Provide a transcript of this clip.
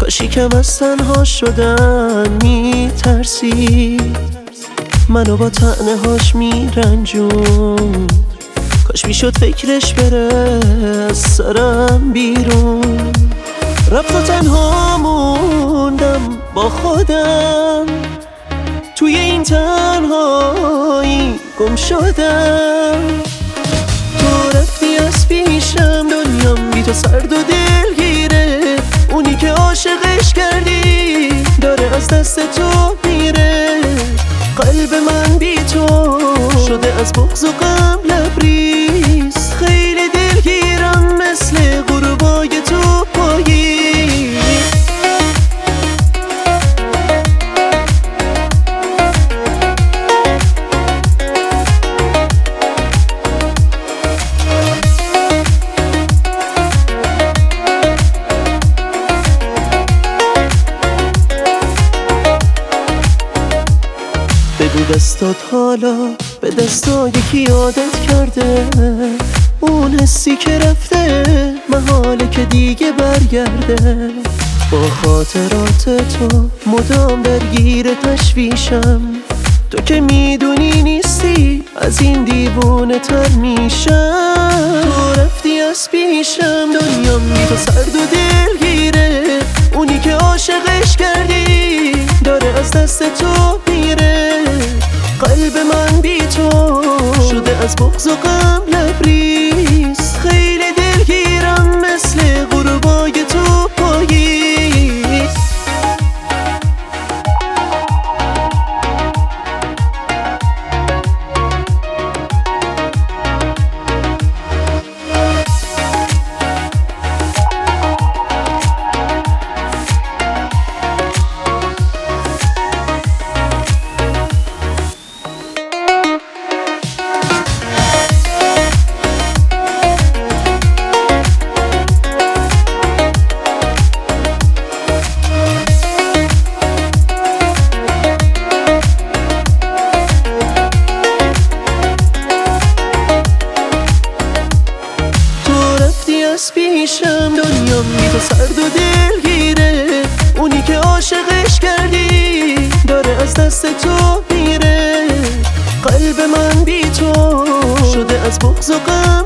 کاشی کم از تنها شدن میترسی، منو با طعنه هاش میرنجون. کاش میشد فکرش بره از سرم بیرون. رفت و تنها موندم با خودم، توی این تنهایی گم شدم. تو رفتی از پیشم، دنیام بی تو سرد و دلگیره. اونی که عاشقش کردی داره از دست تو میره. قلب من بی تو شده از بغض و غم لبریز. خیلی دلگیرم مثل غروبای تو پایی. بگو دستات حالا به دستا یکی عادت کرده. اون حسی که رفته محاله که دیگه برگرده. با خاطرات تو مدام درگیر تشویشم. تو که میدونی نیستی از این دیوونه تر میشم. تو رفتی از پیشم، دنیام بی تو سرد و دلگیره. اونی که عاشقش کردی داره از دست تو میره. قلب من بی تو شده از بغض و غم لبریز. خیلی دلگیرم مثل غروبای تو پاییز. از پیشم، دنیام بی تو سرد و دلگیره. اونی که عاشقش کردی داره از دست تو میره. قلب من بی تو شده از بغض و غم